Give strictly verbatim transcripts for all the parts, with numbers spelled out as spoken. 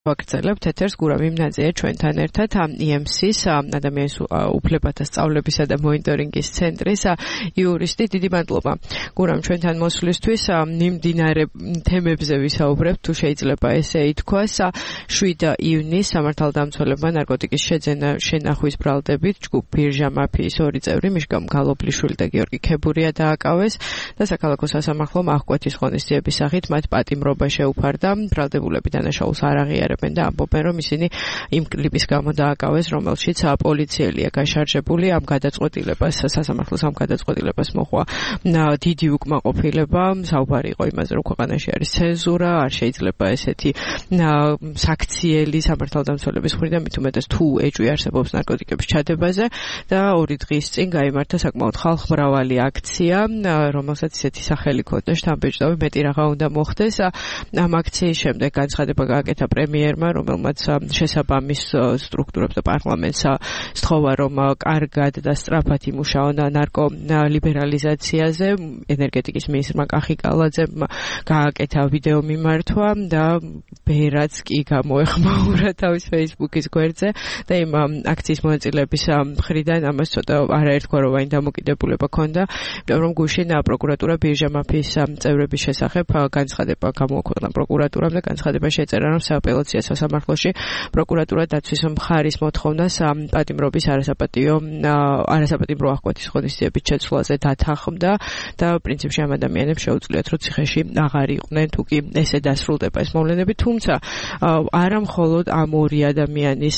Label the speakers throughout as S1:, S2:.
S1: ვაგრძელებთ ეთერს გურამ იმნაძეა ჩვენთან ერთად ი ემ სის ადამიანის უფლებათა სწავლებისა და მონიტორინგის ცენტრის იურისტი. დიდი მადლობა გურამ ჩვენთან მოსვლისთვის. მიმდინარე თემებზე ვისაუბრებთ, თუ შეიძლება ესე ითქვას. შვიდი ივნისს სამართალდამცველებმა ნარკოტიკის შეძენა შენახვის ბრალდებით ჯგუფ ბირჟა მაფიის ორი წევრი მიშგამ გალობლიშვილი და გიორგი ქებურია დააკავეს და საქალაქო სასამართლომ აღკვეთის ღონისძიების სახით მათ პატიმრობა შეუფარდა. ბრალდებულები დანაშაულს არ აღიარებენ და ამბობენ, რომ ისინი იმ კლიპის გამო დააკავეს, რომელშიც პოლიციელია გაშარჟებული. ამ გადაწყვეტილებას სასამართლოს ამ გადაწყვეტილებას მოყვა დიდი უკმაყოფილება. საუბარი იყო იმაზე, რომ ქვეყანაში არის ცენზურა, არ შეიძლება ესეთი საქციელი სამართალდამცველების მხრიდან, მით უმეტეს თუ ეჭვი არსებობს ნარკოტიკების ჩადებაზე და ორი დღის წინ გაიმართა საკმაოდ ხალხმრავალი აქცია, რომელსაც ისეთი სახელი ჰქონდა შთამბეჭდავი, მეტი რაღა უნდა მოხდეს. ამ აქციის შემდეგ განცხადება გააკეთა პრემიერმა, რომელმაც შესაბამის სტრუქტურებს და პარლამენტს სთხოვა, რომ კარგად და სწრაფად იმუშაონ ნარკო ლიბერალიზაციაზე. ენერგეტიკის მინისტრმა კახი კალაძემ გააკეთა ვიდეო მიმართვა და ბერაც კი გამოეხმაურა თავის Facebook-ის გვერდზე და იმ აქციის მონაწილეების მხრიდან ამას ცოტა არაერთგვაროვანი რომ აინ დამოკიდებულება ჰქონდა, იმიტომ რომ გუშინ პროკურატურა ბირჟა მაფიის წევრების შესახებ განცხადება გამოაქვეყნა პროკურატურამ და განცხადება შეწერა, რომ სააპელაციო სასამართლოში პროკურატურა დაცვის მხარის მოთხოვნას პატიმრობის არასაპატიო არასაპატიმრო აღკვეთის ღონისძიების შეცვლაზე დათანხმდა და პრინციპში ამ ადამიანებს შეუძლიათ, რომ ციხეში აღარ იყვნენ, თუ კი ესე დასრულდება ეს მოვლენები. თუმცა არა მხოლოდ ამ ორი ადამიანის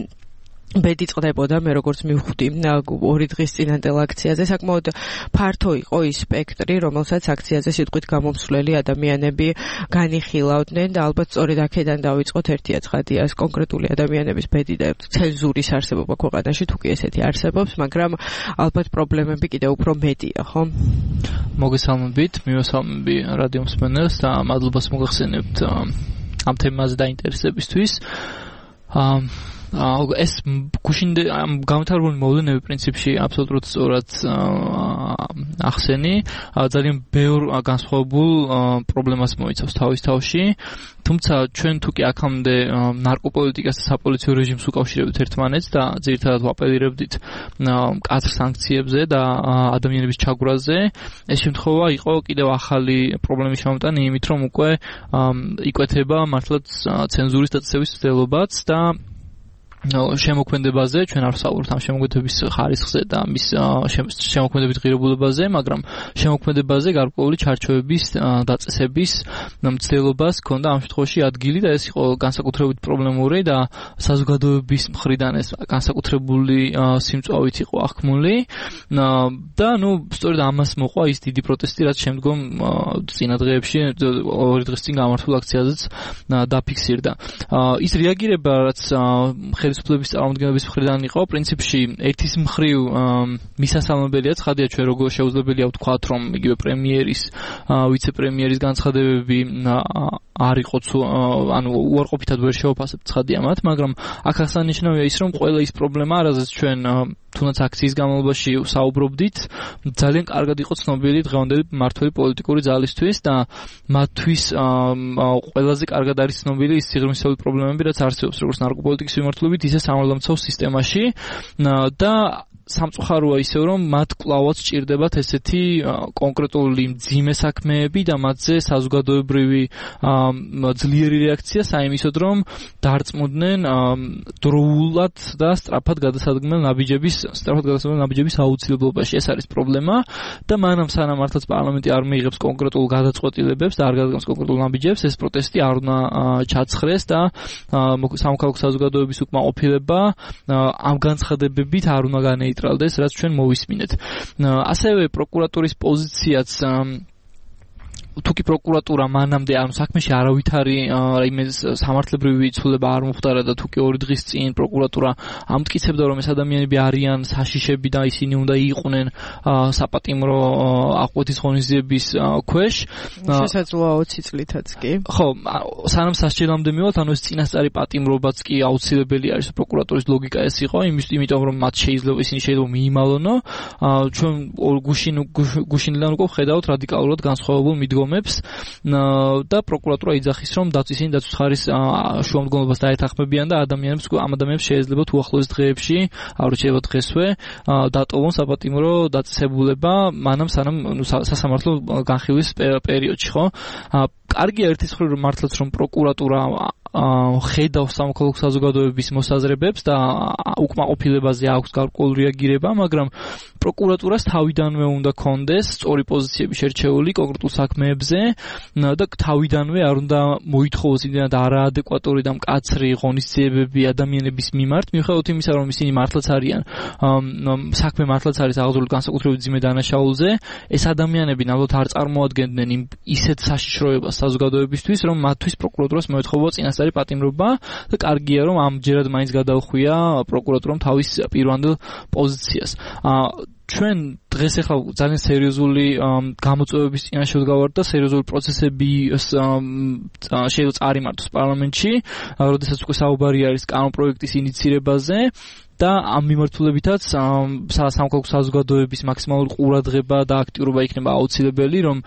S1: ბედი წყდებოდა, მე როგორც მივხვდი ორი დღის წინანდელ აქციაზე, საკმაოდ ფართო იყო ის სპექტრი, რომელსაც აქციაზე სიტყვით გამომსვლელი ადამიანები განიხილავდნენ და ალბათ სწორედ აქედან დავიწყოთ. ერთი აცხადია ეს კონკრეტული ადამიანების ბედი და ცენზურის არსებობა ქვეყანაში, თუ კი ესეთი არსებობს, მაგრამ ალბათ პრობლემები კიდევ უფრო მეტია, ხო?
S2: მოგესალმებით, მივესალმები რადიო მსმენელს და მადლობას მოგახსენებთ ამ თემაზე დაინტერესებისთვის. ეს გუშინდე გამთავრებული მოვლენები პრინციპში აბსოლუტურად სწორად ახსენი, ძალიან ბევრ განსხვავებულ პრობლემას მოიცავს თავის თავში. თუმცა ჩვენ თუ კი აქამდე ნარკოპოლიტიკას და საპოლიციო რეჟიმს უკავშირებთ ერთმანეთს და ძირითადად ვაპელირებდით მკაცრ სანქციებზე და ადამიანების ჩაგვრაზე, ეს შემთხვევა იყო კიდევ ახალი პრობლემის შემოტანი იმით, რომ უკვე იკვეთება მართლაც ცენზურის დაწესების მცდელობაც და შემოქმედებაზე. ჩვენ არ ვსაუბრობთ ამ შემოქმედების ხარისხზე და მის შემოქმედებით ღირებულებაზე, მაგრამ შემოქმედებაზე გარკვეული ჩარჩოების დაწესების მცდელობას ჰქონდა ამ შემთხვევაში ადგილი და ეს იყო განსაკუთრებით პრობლემური და საზოგადოების მხრიდან ეს განსაკუთრებული სიმწვავით იყო აღქმული და ნუ სწორედ ამას მოყვა ის დიდი პროტესტი, რაც შემდგომ წინა დღეებში ორი დღის წინ გამართულ აქციაზეც დაფიქსირდა. ის რეაგირება, რაც ხელისუფლების წარმომადგენლების მხრიდან იყო, პრინციპში ერთის მხრივ მისასალმებელია, ცხადია ჩვენ როგორ შეუძლებელია ვთქვათ, რომ იგივე პრემიერის, ვიცე-პრემიერის განცხადებები არ იყო, ანუ უარყოფითად ვერ შევაფასებთ ცხადია მათ, მაგრამ აქ აღსანიშნავია ის, რომ ყველა ის პრობლემა, რაზეც ჩვენ თუნდაც აქციის განმავლობაში საუბრობდით, ძალიან კარგად იყო ცნობილი დღევანდელი მმართველი პოლიტიკური ძალისთვის და მათთვის ყველაზე კარგად არის ცნობილი ის სიღრმისეული პრობლემები, რაც არსებობს როგორც ნარკოპოლიტიკის მიმართულებით, ისე სამართალდამცავ სისტემაში და სამწუხაროა ისევ, რომ მათ კვლავაც სჭირდებათ ესეთი კონკრეტული მძიმე საქმეები და მათზე საზოგადოებრივი ძლიერი რეაქცია საიმისოდ, რომ დარწმუნდნენ დროულად და სწრაფად გადასადგმელ ნაბიჯების სწრაფად გადასადგმელ ნაბიჯების აუცილებლობაში. ეს არის პრობლემა და მანამ სანამ მართლაც პარლამენტი არ მიიღებს კონკრეტულ გადაწყვეტილებებს და არ გადადგამს კონკრეტულ ნაბიჯებს, ეს პროტესტი არ უნდა ჩაცხრეს და სამოქალაქო საზოგადოების უკმაყოფილება ამ განცხადებებით არ უნდა განეიტრალდეს, რაც ჩვენ მოვისმინეთ. ასევე პროკურატურის პოზიციაც თუკი პროკურატურა მანამდე ანუ საქმეში არავითარი რაიმე სამართლებრივი ცვლილება არ მომხდარა და თუკი ორი დღის წინ პროკურატურა ამტკიცებდა, რომ ეს ადამიანები არიან საშიშები და ისინი უნდა იყვნენ საპატიმრო აღკვეთის ღონისძიების ქვეშ.
S1: შესაძლოა ოცი წლითაც კი.
S2: ხო, სანამ სასჯელამდე მივალთ, ანუ ეს წინასწარი პატიმრობაც კი აუცილებელი არის. პროკურატურის ლოგიკა ეს იყო, იმიტომ რომ მათ შეიძლება ისინი შეიძლება მიიმალონო. ჩვენ გუშინ გუშინიდან უკვე ხედავთ რადიკალურად განსხვავებულ მიდგომას დგომებს და პროკურატურა იძახის, რომ ისინი დაცვის ხარის შუამდგომლობას დაეთანხმებიან და ადამიანებს ამ ადამიანებს შეიძლება თუ ახლოს დღეებში, ავრჩევათ დღესვე, დატოვონ საპატიმრო დაწესებულება, მანამ სანამ სასამართლო განხილვის პერიოდში, ხო? კარგია ერთის მხრივ მართლაც რომ პროკურატურა ხედავს სამოქალაქო საზოგადოების მოსაზრებებს და უკმაყოფილებაზე აქვს გარკვეული რეაგირება, მაგრამ პროკურატურას თავიდანვე უნდა კონდეს სწორი პოზიციები შერჩეული კონკრეტულ საქმეებზე და თავიდანვე არ უნდა მოითხოვოს იმდენად არაადეკვატური და მკაცრი ღონისძიებები ადამიანების მიმართ, მიუხედავად იმისა, რომ ისინი მართლაც არიან საქმე მართლაც არის აღძრული განსაკუთრებით ძიმე დანაშაულზე, ეს ადამიანები ნამდვილად არ წარმოადგენდნენ იმ ისეთ საშიშროებას საზოგადოებისთვის, რომ მათთვის პროკურატურას მოეთხოვა წინასწარი პატიმრობა და კარგია, რომ ამჯერად მაინც გადაუხვია პროკურატურამ თავის პირვანდელ პოზიციას. ჩვენ დღეს ახლა ძალიან სერიოზული გამოწვევების წინაშე ვდგავართ და სერიოზული პროცესები შეიძლება წარიმართოს პარლამენტში, როდესაც უკვე საუბარი არის კანონპროექტის ინიცირებაზე. და ამ მიმართულებითაც სამოქალაქო საზოგადოების მაქსიმალური ყურადღება და აქტიურობა იქნება აუცილებელი, რომ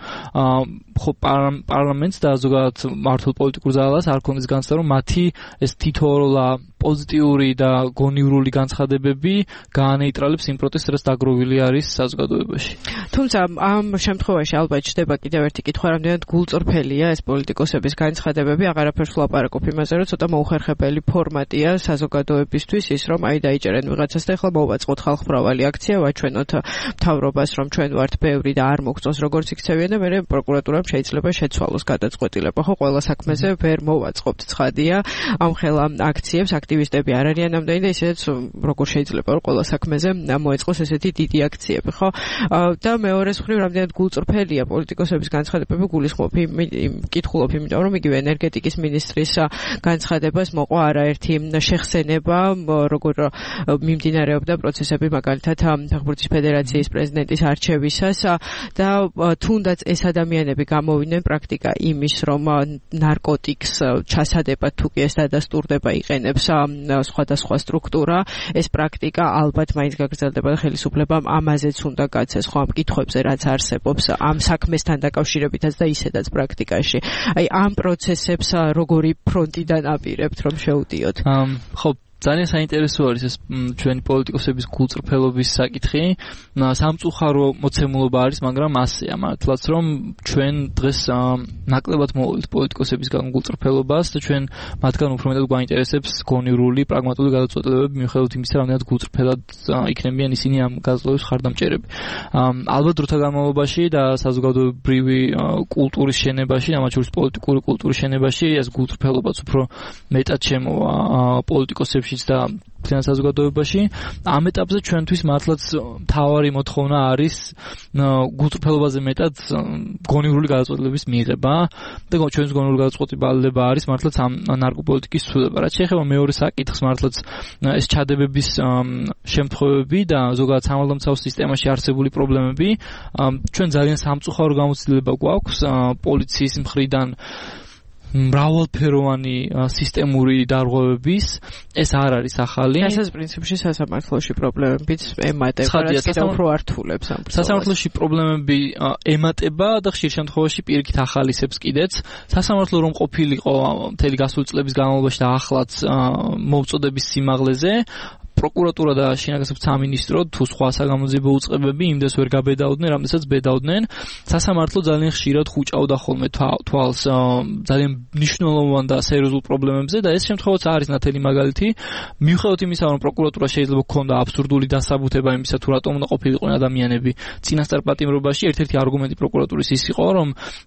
S2: ხო პარლამენტს და ზოგადად მართულ პოლიტიკურ ძალას არ ქონდეს განცდა, რომ მათი ეს თითოეულა პოზიტიური და გონივრული განცხადებები გაანეიტრალებს იმ პროტესტს, რაც დაგროვილი არის საზოგადოებაში.
S1: თუმცა ამ შემთხვევაში ალბათ ჩდება კიდევ ერთი კითხვა, რამდენად გულწრფელია ეს პოლიტიკოსების განცხადებები, აღარაფერს ვლაპარაკობ იმაზე, რომ ცოტა მოუხერხებელი ფორმატია საზოგადოებისთვის ის, რომ აი დაიჭერენ ვიღაცას და ახლა მოვაწყოთ ხალხმრავალი აქცია, ვაჩვენოთ მთავრობას, რომ ჩვენ ვართ ბევრი და არ მოგწონს როგორც იქცევიან და მე პროკურატურამ შეიძლება შეცვალოს გადაწყვეტილება. ხო, ყველა საქმეზე ვერ მოვაწყობთ, ცხადია, ამ ხელა აქციებს აქტივისტები არ არიან ამდენი და ისედაც როგორ შეიძლება რომ ყველა საქმეზე მოეწყოს ესეთი დიდი აქციები, ხო? და მეორეს მხრივ რამდენად გულწრფელია პოლიტიკოსების განცხადებები, გულისხმობ იმ კითხულობ, იმიტომ რომ იგივე ენერგეტიკის მინისტრის განცხადებას მოყვა არაერთი შეხსენება, როგორ მიმდინარეობდა პროცესები მაგალითად ფეხბურთის ფედერაციის პრეზიდენტის არჩევისას და თუნდაც ეს ადამიანები გამოვიდნენ პრაქტიკა იმის, რომ ნარკოტიკს ჩასადებად თუ კი ეს დადასტურდება იყენებს სხვადასხვა სტრუქტურა, ეს პრაქტიკა ალბათ მაინც გაგრძელდება და ხელისუფლებამ ამაზეც უნდა გაცეს, ხო, ამ კითხვებზე რაც არსებობს ამ საქმესთან დაკავშირებითაც და ისედაც პრაქტიკაში. აი ამ პროცესებს როგორი ფრონტიდან აპირებთ, რომ შეუდიოთ?
S2: ხო, ძალიან საინტერესო არის ეს ჩვენი პოლიტიკოსების გულწრფელობის საკითხი. სამწუხარო მოცემულობა არის, მაგრამ ასეა მართლაც, რომ ჩვენ დღეს ნაკლებად მოვავლით პოლიტიკოსების გულწრფელობას და ჩვენ მათგან უფრო მეტად გვაინტერესებს გონივრული, პრაგმატული გადაწყვეტილებები, მიუხედავად იმისა, რამდენად გულწრფელად იქნებიან ისინი ამ გადაწყვეტილების ხარდამჭერები. ალბათ დროთა განმავლობაში და საზოგადოებრივი კულტურის შენებაში, ამათ შორის პოლიტიკური კულტურის შენებაში ეს გულწრფელობაც უფრო მეტად შემოვა პოლიტიკოსებში და მთლიან საზოგადოებაში. ამ ეტაპზე ჩვენთვის მართლაც მთავარი მოთხოვნა არის გულწრფელობაზე მეტად გონივრული გადაწყვეტილების მიღება და ჩვენს გონივრული გადაწყვეტილება არის მართლაც ამ ნარკოპოლიტიკის ცვლილება. რაც შეეხება მეორე საკითხს, მართლაც ეს ჩადებების შემთხვევები და ზოგადად სამართალდამცავ სისტემაში არსებული პრობლემები, ჩვენ ძალიან სამწუხარო გამოცდილება გვაქვს პოლიციის მხრიდან მრავალფეროვანი სისტემური დარღვევების, ეს არ არის ახალი.
S1: რასაც პრინციპში სასამართლოში პრობლემებიც ემატება, რაც კიდევ უფრო ართულებს ამ პროცესს.
S2: სასამართლოში პრობლემები ემატება და ხშირ შემთხვევაში პირიქით ახალისებს კიდეც. სასამართლო რომ ყოფილიყო მთელი გასული წლების განმავლობაში და ახლაც მოვწოდების სიმაღლეზე, პროკურატურა და შინაგანსაცდელ სამინისტრო თუ სხვა საგამოძიებო უწყებები იმდეს ვერ გაბედაოდნენ, რამდენსაც ბედაოდნენ. სასამართლო ძალიან ხშირად ხუჭავდა ხოლმე თვალს ძალიან მნიშვნელოვან და სერიოზულ პრობლემებზე და ეს შემთხვევაც არის ნათელი მაგალითი. მიუხედავად იმისა, რომ პროკურატურა შეიძლება ჰქონდა აბსურდული დასაბუთება იმისა, თუ რატომ უნდა ყოფილიყვნენ ადამიანები წინასწარ პატიმრობაში, ერთ-ერთი არგუმენტი პროკურატურის ის იყო, რომ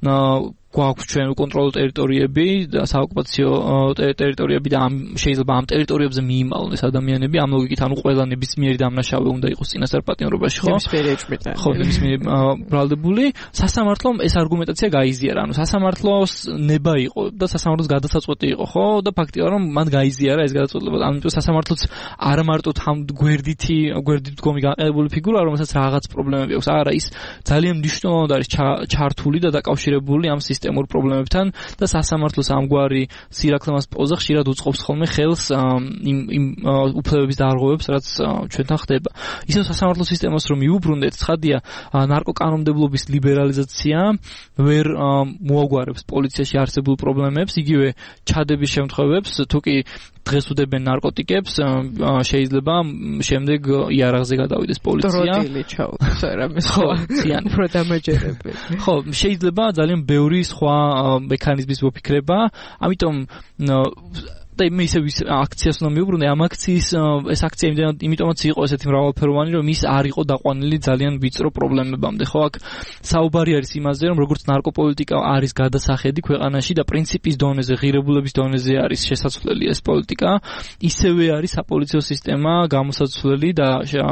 S2: გვაქვს ჩვენ უკონტროლო ტერიტორიები და საოკუპაციო ტერიტორიები და შეიძლება ამ ტერიტორიებზე მიიმალონ ეს ადამიანები, ამ ლოგიკით ანუ ყველა ნებისმიერი დამნაშავე უნდა იყოს წინასწარ პატიმრობაში, ხო?
S1: ნებისმიერი ეჭვმიტა.
S2: ხო, ნებისმიერი ბრალდებული. სასამართლომ ეს არგუმენტაცია გაიზიარა, ანუ სასამართლოს ნება იყო და სასამართლოს გადასაწყვეტი იყო, ხო? და ფაქტია რომ მან გაიზიარა ეს გადაწყვეტილება. ამიტომ სასამართლოც არ მარტო ამ გვერდითი, გვერდით დგომი გაყენებული ფიგურა, რომელსაც რაღაც პრობლემები აქვს. არა, ის ძალიან მნიშვნელოვნად არის ჩართული და დაკავშირებული ამ სისტემასთან. სისტემურ პრობლემებთან და სასამართლოს ამგვარი სირაქლემას პოზა ხშირად უწყობს ხოლმე ხელს იმ იმ უფლებების დარღვევებს, რაც ჩვენთან ხდება. ისევ სასამართლო სისტემას რომ მიუბრუნდეთ, ცხადია, ნარკოკანონმდებლობის ლიბერალიზაცია ვერ მოაგვარებს პოლიციაში არსებულ პრობლემებს, იგივე ჩადების შემთხვევებს, თუ კი დღეს უდებენ ნარკოტიკებს, შეიძლება შემდეგ იარაღზე გადავიდეს პოლიცია.
S1: დროთილი ჩაუდგას რამეს ხო, უფრო დამაჯერებელი.
S2: ხო, შეიძლება ძალიან ბევრი სხვა მექანიზმის მოფიქრება, ამიტომ და მე ისე აქციას უნდა მიუბრუნდე, ამ აქციის ეს აქცია იმიტომაც იყო ესეთი მრავალფეროვანი, რომ ის არ იყო დაყვანილი ძალიან ვიწრო პრობლემებამდე. ხო, აქ საუბარი არის იმაზე, რომ როგორც ნარკოპოლიტიკა არის გადასახედი ქვეყანაში და პრინციპის დონეზე, ღირებულების დონეზე არის შესაძლებელი ეს პოლიტიკა, ისევე არის საპოლიციო სისტემა გამოსაცვლელი და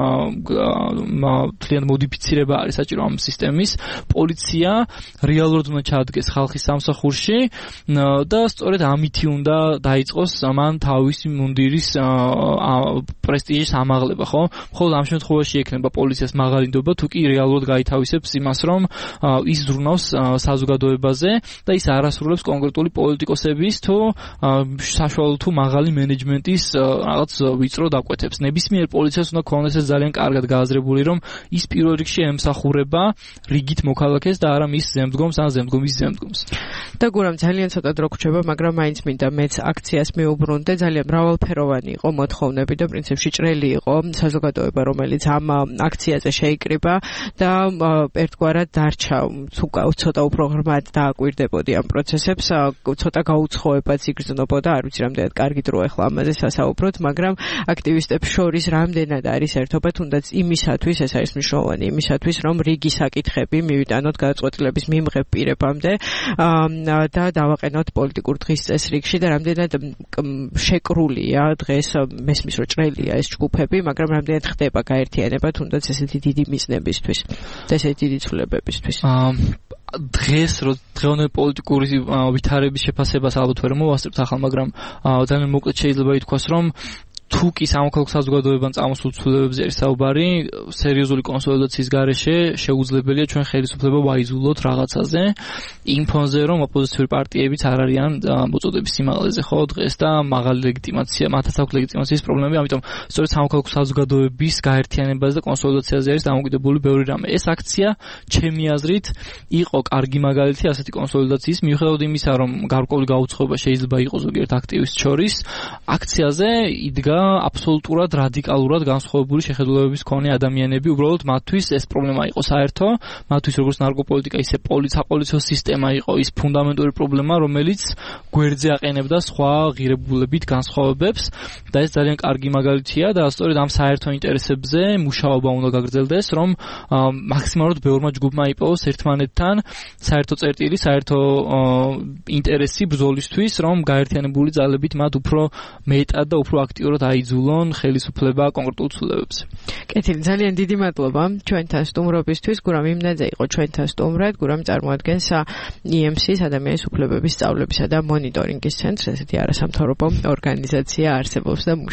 S2: თლიანად მოდიფიცირება არის საჭირო ამ სისტემის. პოლიცია რეალურად უნდა ჩაადგეს ხალხის სამსახურში და სწორედ ამითი უნდა დაიწყოს ამან თავისი მუნდირის პრესტიჟის ამაღლება, ხო? მხოლოდ ამ შემთხვევაში ექნება პოლიციას მაღალი ნდობა, თუ კი რეალურად გაითავისებს იმას, რომ ის ზრუნავს საზოგადოებაზე და ის არასრულებს კონკრეტული პოლიტიკოსების თუ საშუალო თუ მაღალი მენეჯმენტის რაღაც ვიწრო დაკვეთებს. ნებისმიერ პოლიციას უნდა ქონდეს ეს ძალიან კარგად გააზრებული, რომ ის პირველ რიგში ემსახურება რიგით მოქალაქეს და არა მის ზემდგომს ან ზემდგომის ზემდგომს.
S1: და გურამ ძალიან ცოტა დრო გრჩება, მაგრამ მაინც მინდა მეც აქციას მიუბრუნდე, ძალიან მრავალფეროვანი იყო მოთხოვნები და პრინციპში ჭრელი იყო საზოგადოება, რომელიც ამ აქციაზე შეიკრიბა და ერთგვარად დარჩა, ცოტა უფრო ღრმად დააკვირდებოდი ამ პროცესებს, ცოტა გაუცხოებაც იგრძნობოდა, არ ვიცი რამდენად კარგი დრო ახლა ამაზე სასაუბროთ, მაგრამ აქტივისტებს შორის რამდენად არის ერთობა, თუნდაც იმისათვის, ეს არის მნიშვნელოვანი, იმისათვის, რომ რიგი საკითხები მივიტანოთ გადაწყვეტილების მიმღებ პირებამდე და დავაყენოთ პოლიტიკურ დღის წესრიგში და რამდენად შეკრულია დღეს მესმის რომ ჭრელია ეს ჯგუფები, მაგრამ რამდენად ხდება გაერთიანება თუნდაც ესეთი დიდი მიზნებისთვის და ესეთი დიდი ცვლილებებისთვის.
S2: დღეს რო დღევანდელი პოლიტიკური ვითარების შეფასებას ალბათ ვერ მოვასწრებთ ახლა, მაგრამ ძალიან მოკლედ შეიძლება ითქვას, რომ თუ კი სამოქალაქო საზოგადოებამ წამოსულ ცვლილებებზე არის საუბარი, სერიოზული კონსოლიდაციის გარეშე შეუძლებელია ჩვენ ხელისუფლება ვაიზულოთ რაღაცაზე, იმ ფონზე, რომ ოპოზიციური პარტიებიც არ არიან მოწოდების სიმაღლეზე, ხო, დღეს და მაღალი ლეგიტიმაცია, მათაც აქვს ლეგიტიმაციის პრობლემები, ამიტომ სწორედ სამოქალაქო საზოგადოების გაერთიანებაზე და კონსოლიდაციაზე არის დამოკიდებული ბევრი რამე. ეს აქცია, ჩემი აზრით, იყო კარგი მაგალითი ასეთი კონსოლიდაციის, მიუხედავად იმისა, რომ გარკვეული გაუცხოება შეიძლება იყოს ზოგიერთ აქტივისტს შორის, აქციაზე იდგა აბსოლუტურად რადიკალურად განსხვავებული შეხედულებების მქონე ადამიანები, უბრალოდ მათთვის ეს პრობლემა იყო საერთო, მათთვის როგორც ნარკოპოლიტიკა, ისე პოლიციო სისტემა იყო ის ფუნდამენტური პრობლემა, რომელიც გვერდზე აყენებდა სხვა ღირებულებით განსხვავებებს და ეს ძალიან კარგი მაგალითია და სწორედ ამ საერთო ინტერესებზე მუშაობა უნდა გაგრძელდეს, რომ მაქსიმალურად ბევრმა ჯგუფმა იპოვოს ერთმანეთთან საერთო წერტილი, საერთო ინტერესი ბრძოლისთვის, რომ გაერთიანებული ძალებით მათ უფრო მეტად და უფრო აქტიურად აიძულონ ხელისუფლება კონკრეტულ ცვლილებებზე.
S1: კეთილი, ძალიან დიდი მადლობა ჩვენთან სტუმრობისთვის. გურამ იმნაძე იყო ჩვენთან სტუმრად. გურამ წარმოადგენს ი ემ სი-ს ადამიანის უფლებების სწავლებისა და მონიტორინგის ცენტრს, ესეთი არასამთავრობო ორგანიზაცია არსებობს და